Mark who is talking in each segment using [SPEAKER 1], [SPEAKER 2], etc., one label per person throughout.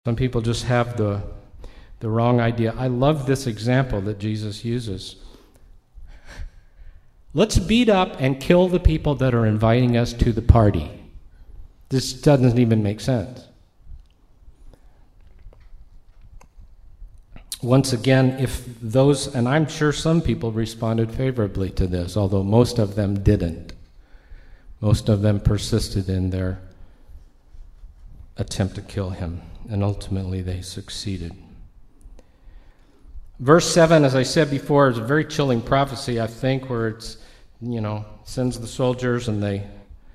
[SPEAKER 1] Some people just have the wrong idea. I love this example that Jesus uses. Let's beat up and kill the people that are inviting us to the party. This doesn't even make sense. Once again, if those, and I'm sure some people responded favorably to this, although most of them didn't. Most of them persisted in their attempt to kill him, and ultimately they succeeded. Verse 7, as I said before, is a very chilling prophecy, I think, where it's, sends the soldiers and they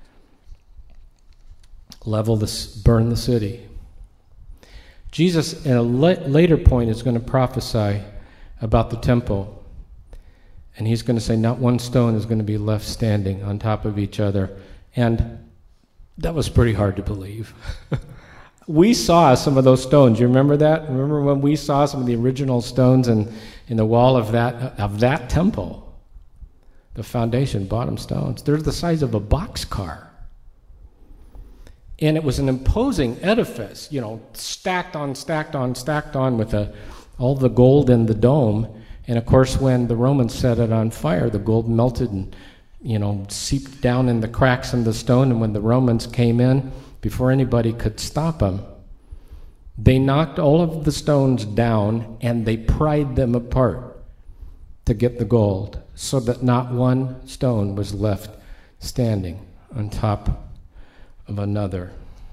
[SPEAKER 1] burn the city. Jesus, at a later point, is going to prophesy about the temple. And he's going to say not one stone is going to be left standing on top of each other. And that was pretty hard to believe. We saw some of those stones. You remember that? Remember when we saw some of the original stones in the wall of that temple? The foundation, bottom stones. They're the size of a boxcar. And it was an imposing edifice, stacked on with all the gold in the dome. And of course, when the Romans set it on fire, the gold melted and, seeped down in the cracks in the stone. And when the Romans came in, before anybody could stop them, they knocked all of the stones down and they pried them apart to get the gold, so that not one stone was left standing on top of another.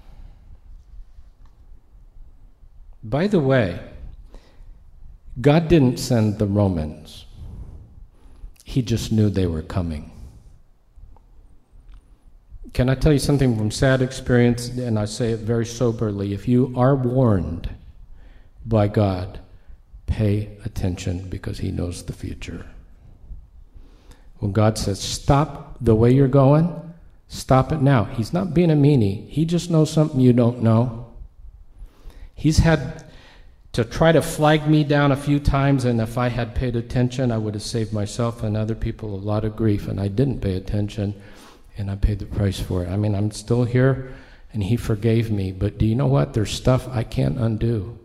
[SPEAKER 1] By the way, God didn't send the Romans. He just knew they were coming. Can I tell you something from sad experience, and I say it very soberly? If you are warned by God, pay attention, because he knows the future. When God says, stop the way you're going, stop it now. He's not being a meanie. He just knows something you don't know. He's had to try to flag me down a few times, and if I had paid attention, I would have saved myself and other people a lot of grief, and I didn't pay attention, and I paid the price for it. I mean, I'm still here, and he forgave me, but do you know what? There's stuff I can't undo.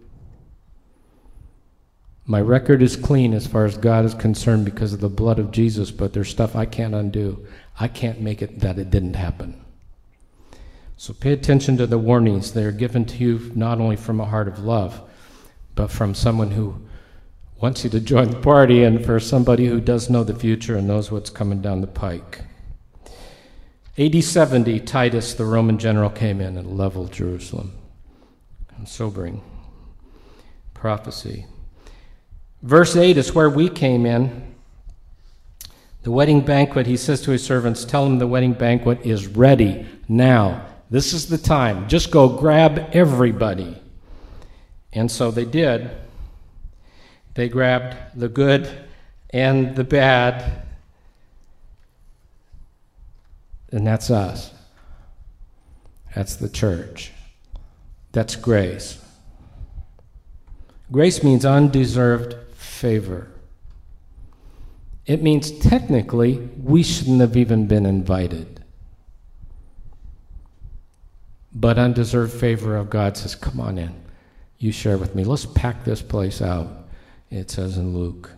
[SPEAKER 1] My record is clean as far as God is concerned because of the blood of Jesus, but there's stuff I can't undo. I can't make it that it didn't happen. So pay attention to the warnings. They are given to you not only from a heart of love, but from someone who wants you to join the party, and for somebody who does know the future and knows what's coming down the pike. AD 70, Titus, the Roman general, came in and leveled Jerusalem. A sobering prophecy. Verse 8 is where we came in. The wedding banquet, he says to his servants, tell them the wedding banquet is ready now. This is the time. Just go grab everybody. And so they did. They grabbed the good and the bad. And that's us. That's the church. That's grace. Grace means undeserved favor. It means technically we shouldn't have even been invited. But undeserved favor of God says, come on in. You share with me. Let's pack this place out, it says in Luke.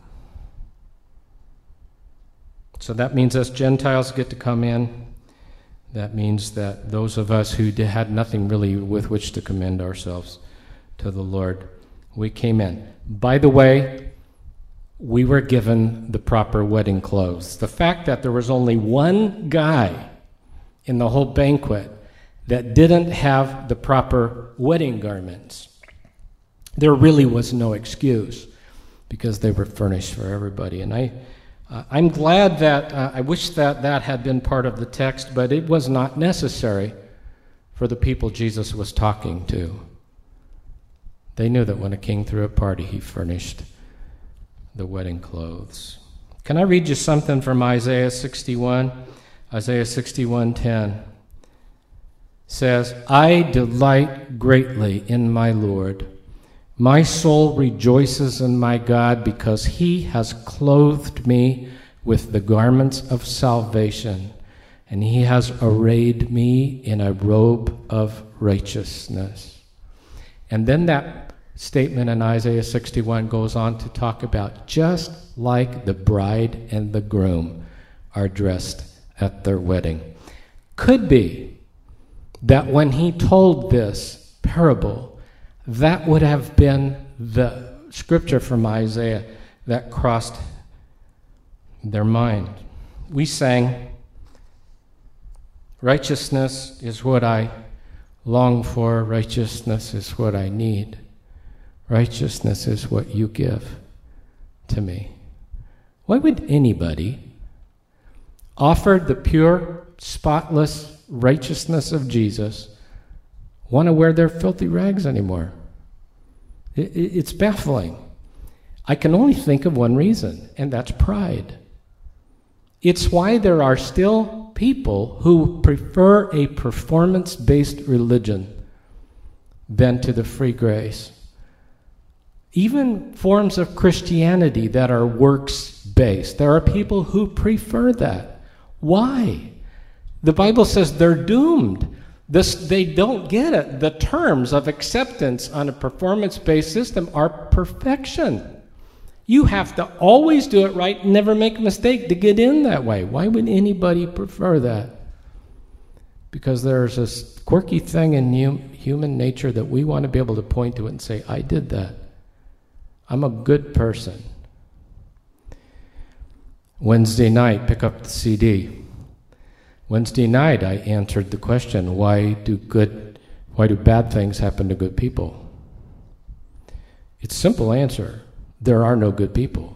[SPEAKER 1] So that means us Gentiles get to come in. That means that those of us who had nothing really with which to commend ourselves to the Lord, we came in. By the way, we were given the proper wedding clothes. The fact that there was only one guy in the whole banquet that didn't have the proper wedding garments, there really was no excuse, because they were furnished for everybody. And I'm glad that, I wish that had been part of the text, but it was not necessary for the people Jesus was talking to. They knew that when a king threw a party, he furnished the wedding clothes. Can I read you something from Isaiah 61? Isaiah 61:10 says, I delight greatly in my Lord. My soul rejoices in my God, because he has clothed me with the garments of salvation, and he has arrayed me in a robe of righteousness. And then that statement in Isaiah 61 goes on to talk about just like the bride and the groom are dressed at their wedding. Could be that when he told this parable, that would have been the scripture from Isaiah that crossed their mind. We sang, righteousness is what I long for, righteousness is what I need. Righteousness is what you give to me. Why would anybody offer the pure, spotless righteousness of Jesus want to wear their filthy rags anymore? It's baffling. I can only think of one reason, and that's pride. It's why there are still people who prefer a performance-based religion than to the free grace. Even forms of Christianity that are works-based, there are people who prefer that. Why? The Bible says they're doomed. They don't get it. The terms of acceptance on a performance-based system are perfection. You have to always do it right, never make a mistake to get in that way. Why would anybody prefer that? Because there's this quirky thing in human nature that we want to be able to point to it and say, I did that. I'm a good person. Wednesday night, pick up the CD. Wednesday night, I answered the question, why do bad things happen to good people? It's a simple answer. There are no good people.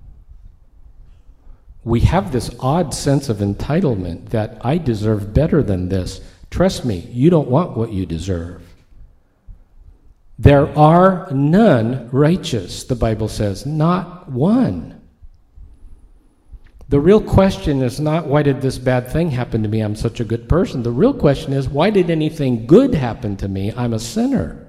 [SPEAKER 1] We have this odd sense of entitlement that I deserve better than this. Trust me, you don't want what you deserve. There are none righteous, the Bible says, not one. The real question is not, why did this bad thing happen to me? I'm such a good person. The real question is, why did anything good happen to me? I'm a sinner.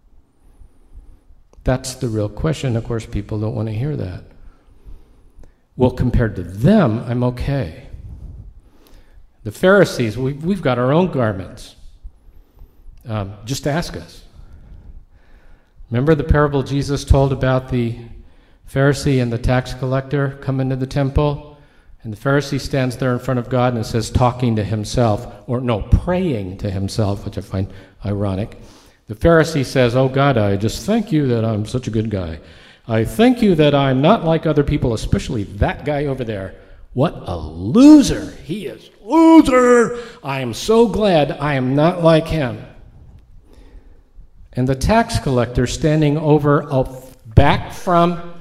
[SPEAKER 1] That's the real question. Of course, people don't want to hear that. Well, compared to them, I'm okay. The Pharisees, we've got our own garments. Just ask us. Remember the parable Jesus told about the Pharisee and the tax collector come into the temple? And the Pharisee stands there in front of God and says, talking to himself, praying to himself, which I find ironic. The Pharisee says, oh God, I just thank you that I'm such a good guy. I thank you that I'm not like other people, especially that guy over there. What a loser. He is loser. I am so glad I am not like him. And the tax collector standing back from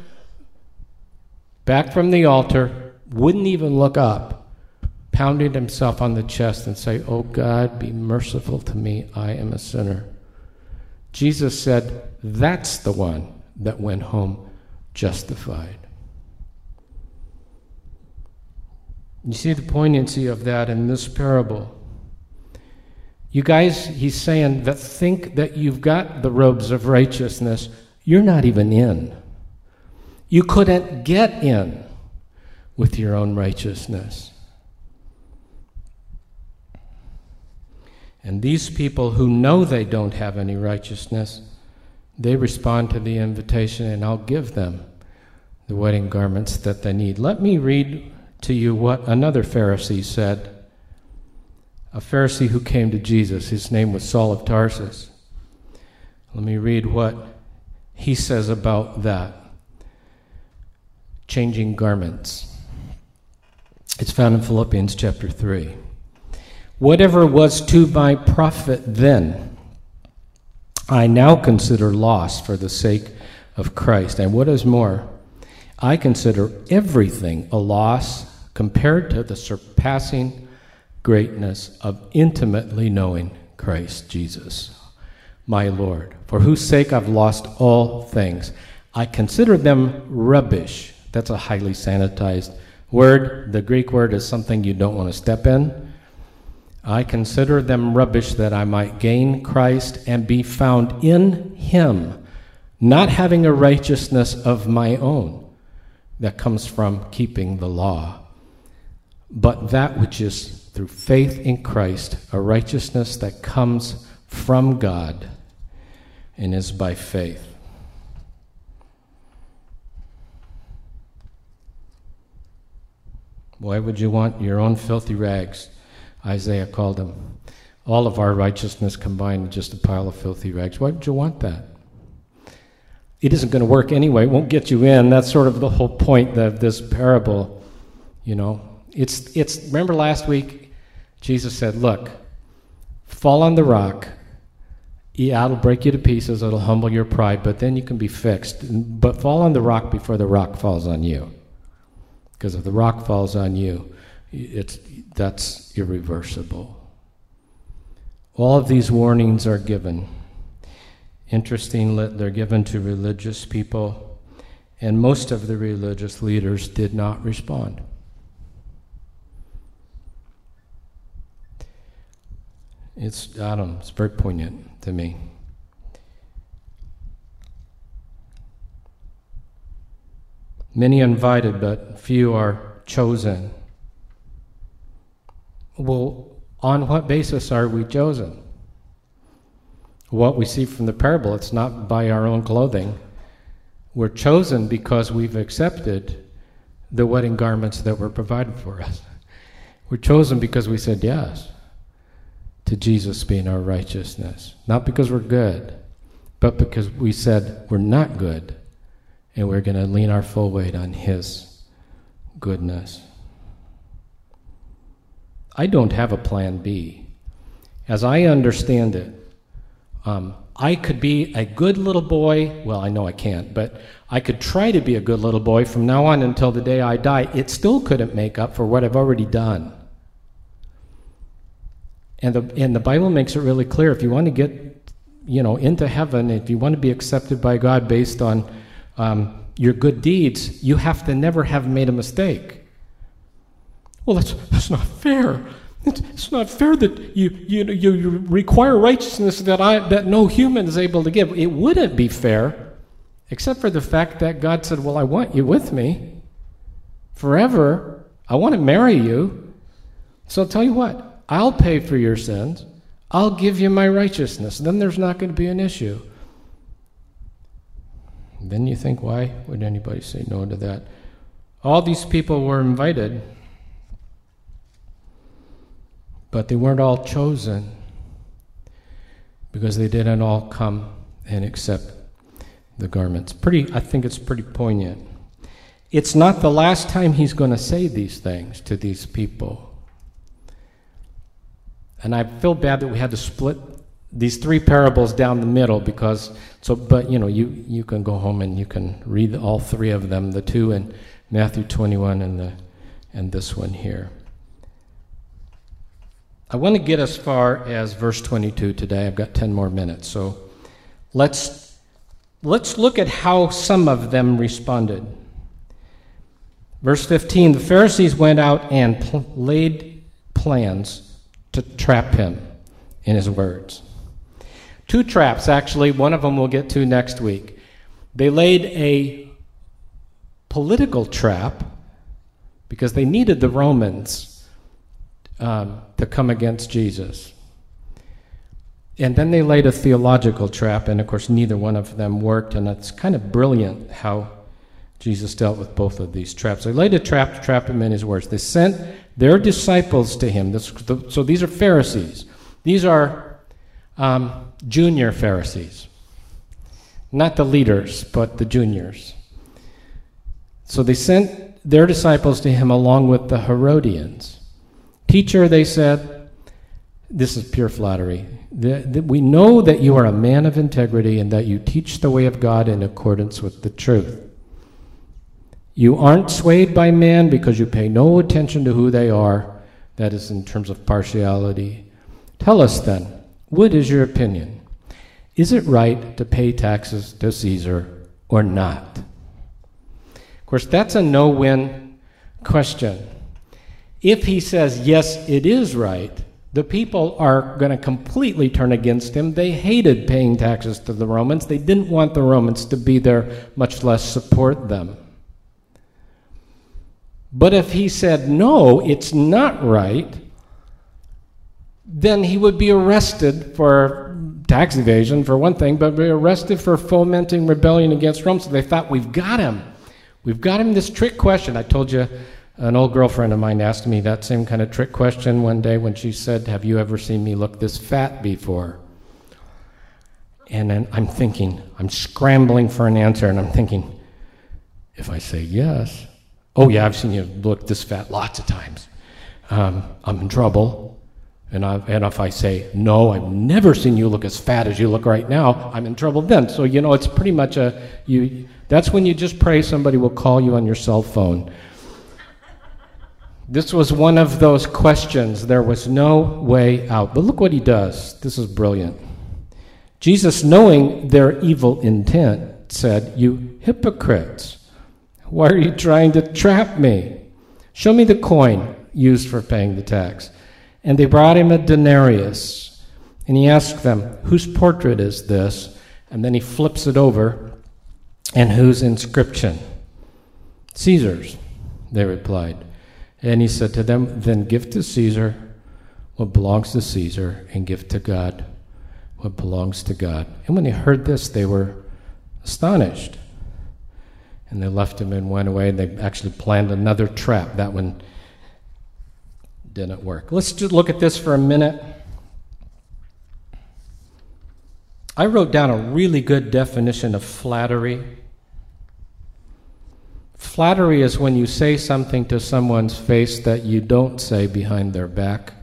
[SPEAKER 1] the altar, wouldn't even look up, pounding himself on the chest and say, oh God, be merciful to me, I am a sinner. Jesus said, that's the one that went home justified. You see the poignancy of that in this parable. You guys, he's saying that think that you've got the robes of righteousness. You're not even in. You couldn't get in with your own righteousness. And these people who know they don't have any righteousness, they respond to the invitation, and I'll give them the wedding garments that they need. Let me read to you what another Pharisee said. A Pharisee who came to Jesus. His name was Saul of Tarsus. Let me read what he says about that. Changing garments. It's found in Philippians chapter 3. Whatever was to my profit then, I now consider loss for the sake of Christ. And what is more, I consider everything a loss compared to the surpassing greatness of intimately knowing Christ Jesus, my Lord, for whose sake I've lost all things. I consider them rubbish. That's a highly sanitized word. The Greek word is something you don't want to step in. I consider them rubbish that I might gain Christ and be found in him, not having a righteousness of my own that comes from keeping the law, but that which is through faith in Christ, a righteousness that comes from God, and is by faith. Why would you want your own filthy rags? Isaiah called them. All of our righteousness combined is just a pile of filthy rags. Why would you want that? It isn't going to work anyway. It won't get you in. That's sort of the whole point of this parable. You know, it's. Remember last week, Jesus said, "Look, fall on the rock. Yeah, it'll break you to pieces. It'll humble your pride, but then you can be fixed. But fall on the rock before the rock falls on you, because if the rock falls on you, that's irreversible." All of these warnings are given. Interesting, they're given to religious people, and most of the religious leaders did not respond. It's very poignant to me. Many invited, but few are chosen. Well, on what basis are we chosen? What we see from the parable, it's not by our own clothing. We're chosen because we've accepted the wedding garments that were provided for us. We're chosen because we said yes to Jesus being our righteousness. Not because we're good, but because we said we're not good, and we're going to lean our full weight on His goodness. I don't have a plan B. As I understand it, I could be a good little boy. Well, I know I can't, but I could try to be a good little boy from now on until the day I die. It still couldn't make up for what I've already done. And the Bible makes it really clear, if you want to get, into heaven, if you want to be accepted by God based on your good deeds, you have to never have made a mistake. Well, that's not fair. It's not fair that you require righteousness that no human is able to give. It wouldn't be fair, except for the fact that God said, well, I want you with me forever. I want to marry you. So I'll tell you what, I'll pay for your sins. I'll give you my righteousness. Then there's not going to be an issue. Then you think, why would anybody say no to that? All these people were invited, but they weren't all chosen because they didn't all come and accept the garments. I think it's pretty poignant. It's not the last time he's going to say these things to these people. And I feel bad that we had to split these three parables down the middle but you can go home and you can read all three of them, the two in Matthew 21 and this one here. I want to get as far as verse 22 today. I've got 10 more minutes. So let's look at how some of them responded. Verse 15, the Pharisees went out and laid plans to trap him in his words. Two traps, actually. One of them we'll get to next week. They laid a political trap because they needed the Romans to come against Jesus. And then they laid a theological trap, and of course neither one of them worked, and it's kind of brilliant how Jesus dealt with both of these traps. They laid a trap to trap him in his words. They sent their disciples to him. So these are Pharisees. These are junior Pharisees. Not the leaders, but the juniors. So they sent their disciples to him along with the Herodians. Teacher, they said, this is pure flattery. We know that you are a man of integrity and that you teach the way of God in accordance with the truth. You aren't swayed by man because you pay no attention to who they are, that is in terms of partiality. Tell us then, what is your opinion? Is it right to pay taxes to Caesar or not? Of course, that's a no-win question. If he says, yes, it is right, the people are going to completely turn against him. They hated paying taxes to the Romans. They didn't want the Romans to be there, much less support them. But if he said, no, it's not right, then he would be arrested for tax evasion, for one thing, but were arrested for fomenting rebellion against Rome. So they thought, we've got him. We've got him this trick question. I told you an old girlfriend of mine asked me that same kind of trick question one day when she said, have you ever seen me look this fat before? And then I'm thinking, I'm scrambling for an answer, and I'm thinking, if I say yes, oh yeah, I've seen you look this fat lots of times. I'm in trouble. And if I say, no, I've never seen you look as fat as you look right now, I'm in trouble then. So, it's pretty much that's when you just pray somebody will call you on your cell phone. This was one of those questions. There was no way out. But look what he does. This is brilliant. Jesus, knowing their evil intent, said, you hypocrites, why are you trying to trap me? Show me the coin used for paying the tax. And they brought him a denarius. And he asked them, whose portrait is this? And then he flips it over. And whose inscription? Caesar's, they replied. And he said to them, then give to Caesar what belongs to Caesar, and give to God what belongs to God. And when they heard this, they were astonished. And they left him and went away. They actually planned another trap. That one didn't work. Let's just look at this for a minute. I wrote down a really good definition of flattery. Flattery is when you say something to someone's face that you don't say behind their back.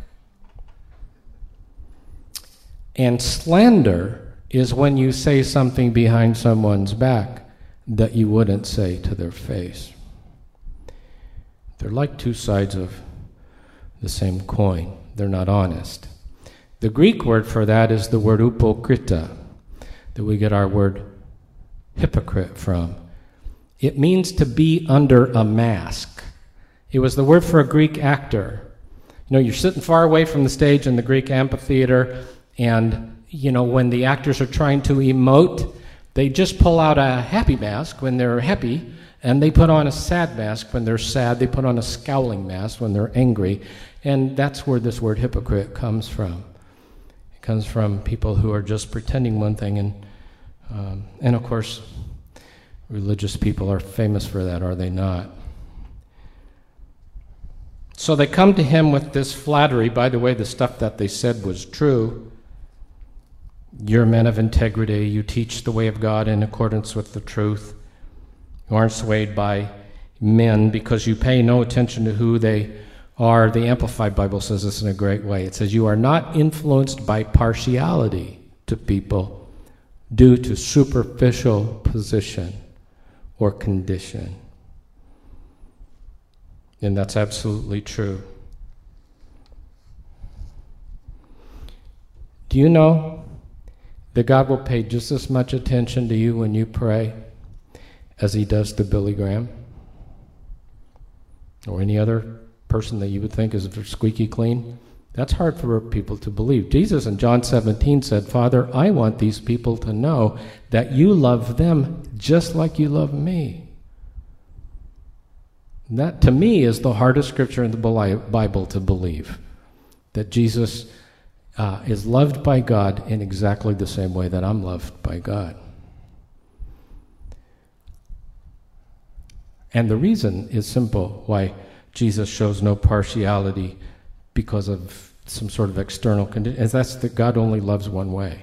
[SPEAKER 1] And slander is when you say something behind someone's back that you wouldn't say to their face. They're like two sides of the same coin. They're not honest. The Greek word for that is the word upokrita, that we get our word hypocrite from. It means to be under a mask. It was the word for a Greek actor. You're sitting far away from the stage in the Greek amphitheater, and, when the actors are trying to emote, they just pull out a happy mask when they're happy, and they put on a sad mask when they're sad. They put on a scowling mask when they're angry. And that's where this word hypocrite comes from. It comes from people who are just pretending one thing. And of course, religious people are famous for that, are they not? So they come to him with this flattery. By the way, the stuff that they said was true. You're men of integrity. You teach the way of God in accordance with the truth. You aren't swayed by men because you pay no attention to who they are. The Amplified Bible says this in a great way. It says, you are not influenced by partiality to people due to superficial position or condition. And that's absolutely true. Do you know that God will pay just as much attention to you when you pray as he does to Billy Graham or any other person that you would think is squeaky clean? That's hard for people to believe. Jesus in John 17 said, Father, I want these people to know that you love them just like you love me. And that, to me, is the hardest scripture in the Bible to believe, that Jesus is loved by God in exactly the same way that I'm loved by God. And the reason is simple why Jesus shows no partiality because of some sort of external condition, and that's that God only loves one way.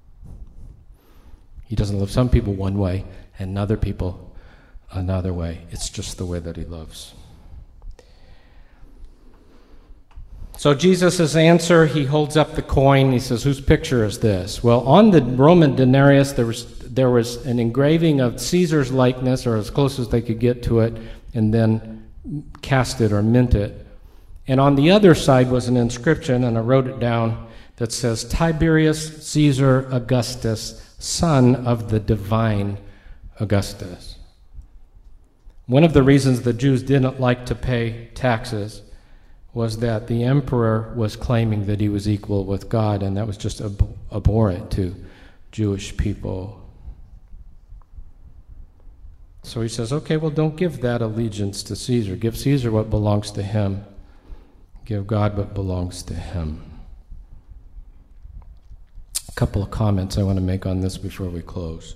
[SPEAKER 1] He doesn't love some people one way and other people another way. It's just the way that he loves. So Jesus' answer, he holds up the coin. He says, whose picture is this? Well, on the Roman denarius, there was an engraving of Caesar's likeness, or as close as they could get to it, and then cast it or mint it. And on the other side was an inscription, and I wrote it down, that says, Tiberius Caesar Augustus, son of the divine Augustus. One of the reasons the Jews didn't like to pay taxes was that the emperor was claiming that he was equal with God, and that was just abhorrent to Jewish people. So he says, okay, well, don't give that allegiance to Caesar. Give Caesar what belongs to him. Give God what belongs to him. couple of comments I want to make on this before we close.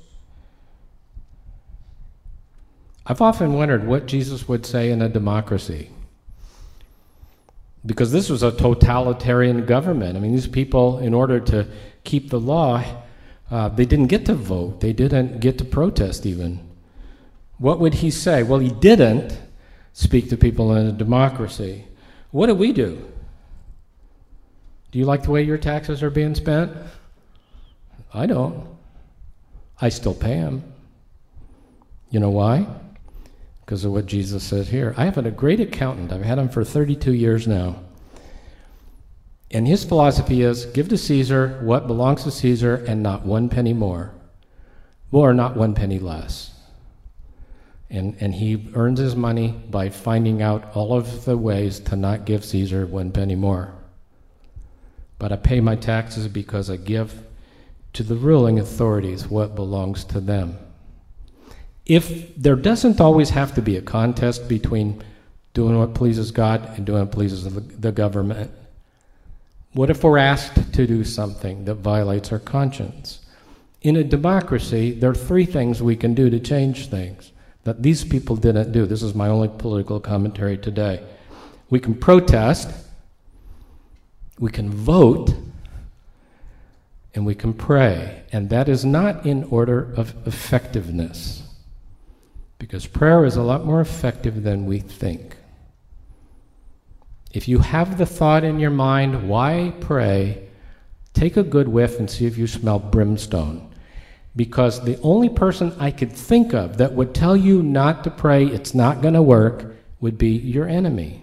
[SPEAKER 1] I've often wondered what Jesus would say in a democracy. Because this was a totalitarian government. I mean, these people, in order to keep the law, they didn't get to vote. They didn't get to protest even. What would he say? Well, he didn't speak to people in a democracy. What do we do? Do you like the way your taxes are being spent? I don't. I still pay them. You know why? Because of what Jesus says here. I have a great accountant. I've had him for 32 years now. And his philosophy is, give to Caesar what belongs to Caesar and not one penny more. Or not one penny less. And he earns his money by finding out all of the ways to not give Caesar one penny more. But I pay my taxes because I give to the ruling authorities what belongs to them. If there doesn't always have to be a contest between doing what pleases God and doing what pleases the government, what if we're asked to do something that violates our conscience? In a democracy, there are three things we can do to change things that these people didn't do. This is my only political commentary today. We can protest, we can vote, and we can pray. And that is not in order of effectiveness, because prayer is a lot more effective than we think. If you have the thought in your mind, why pray, take a good whiff and see if you smell brimstone. Because the only person I could think of that would tell you not to pray, it's not going to work, would be your enemy.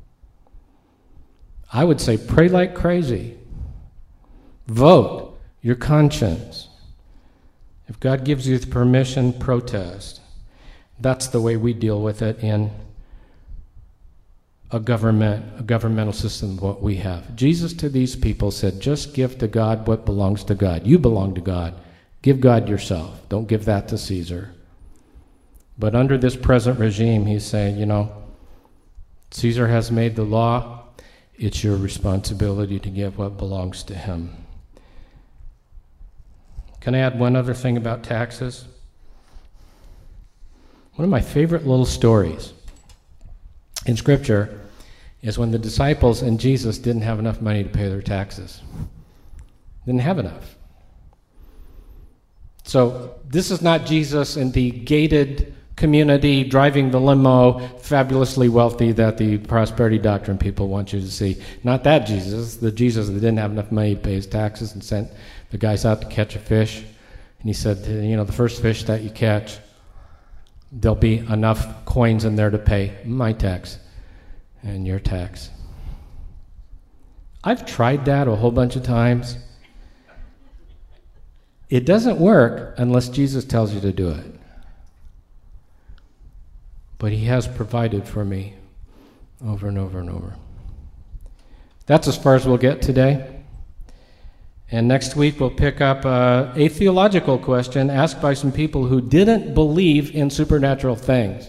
[SPEAKER 1] I would say pray like crazy. Vote your conscience. If God gives you the permission, protest. That's the way we deal with it in a governmental system, what we have. Jesus to these people said, just give to God what belongs to God. You belong to God. Give God yourself. Don't give that to Caesar. But under this present regime, he's saying, Caesar has made the law. It's your responsibility to give what belongs to him. Can I add one other thing about taxes? One of my favorite little stories in Scripture is when the disciples and Jesus didn't have enough money to pay their taxes. Didn't have enough. So this is not Jesus in the gated community driving the limo, fabulously wealthy that the prosperity doctrine people want you to see. Not that Jesus, the Jesus that didn't have enough money to pay his taxes and sent the guys out to catch a fish. And he said, the first fish that you catch, there'll be enough coins in there to pay my tax and your tax. I've tried that a whole bunch of times. It doesn't work unless Jesus tells you to do it. But he has provided for me over and over and over. That's as far as we'll get today. And next week we'll pick up a theological question asked by some people who didn't believe in supernatural things.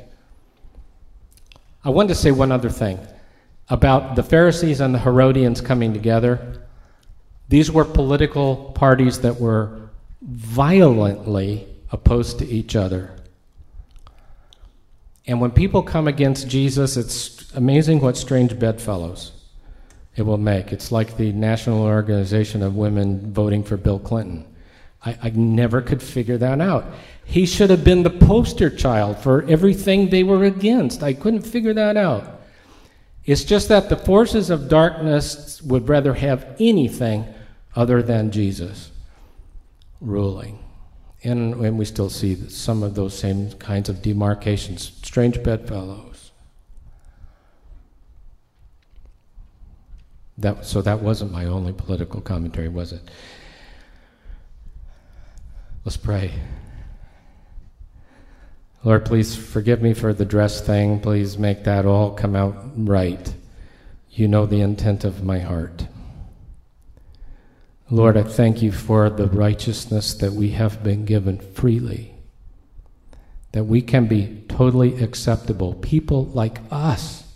[SPEAKER 1] I wanted to say one other thing about the Pharisees and the Herodians coming together. These were political parties that were violently opposed to each other. And when people come against Jesus, it's amazing what strange bedfellows it will make. It's like the National Organization of Women voting for Bill Clinton. I never could figure that out. He should have been the poster child for everything they were against. I couldn't figure that out. It's just that the forces of darkness would rather have anything other than Jesus ruling. And we still see some of those same kinds of demarcations, strange bedfellows. So that wasn't my only political commentary, was it? Let's pray. Lord, please forgive me for the dress thing. Please make that all come out right. You know the intent of my heart. Lord, I thank you for the righteousness that we have been given freely, that we can be totally acceptable. People like us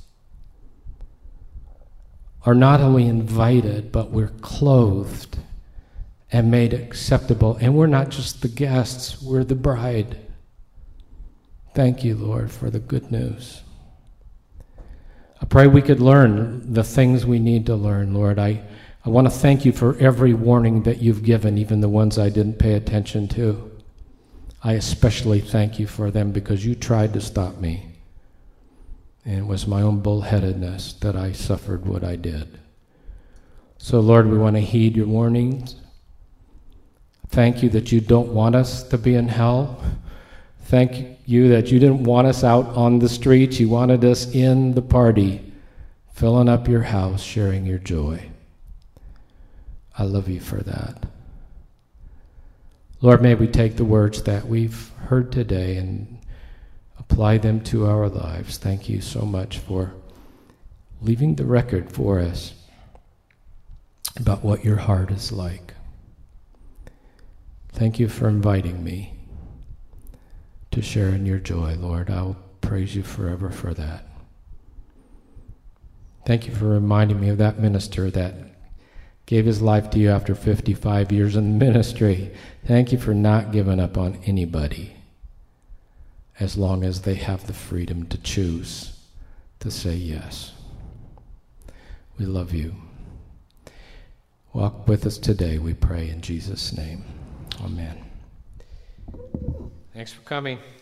[SPEAKER 1] are not only invited, but we're clothed and made acceptable. And we're not just the guests, we're the bride. Thank you, Lord, for the good news. I pray we could learn the things we need to learn, Lord. I want to thank you for every warning that you've given, even the ones I didn't pay attention to. I especially thank you for them because you tried to stop me. And it was my own bullheadedness that I suffered what I did. So, Lord, we want to heed your warnings. Thank you that you don't want us to be in hell. Thank you that you didn't want us out on the streets. You wanted us in the party, filling up your house, sharing your joy. I love you for that. Lord, may we take the words that we've heard today and apply them to our lives. Thank you so much for leaving the record for us about what your heart is like. Thank you for inviting me to share in your joy, Lord. I'll praise you forever for that. Thank you for reminding me of that minister that gave his life to you after 55 years in ministry. Thank you for not giving up on anybody as long as they have the freedom to choose to say yes. We love you. Walk with us today, we pray in Jesus' name. Amen. Thanks for coming.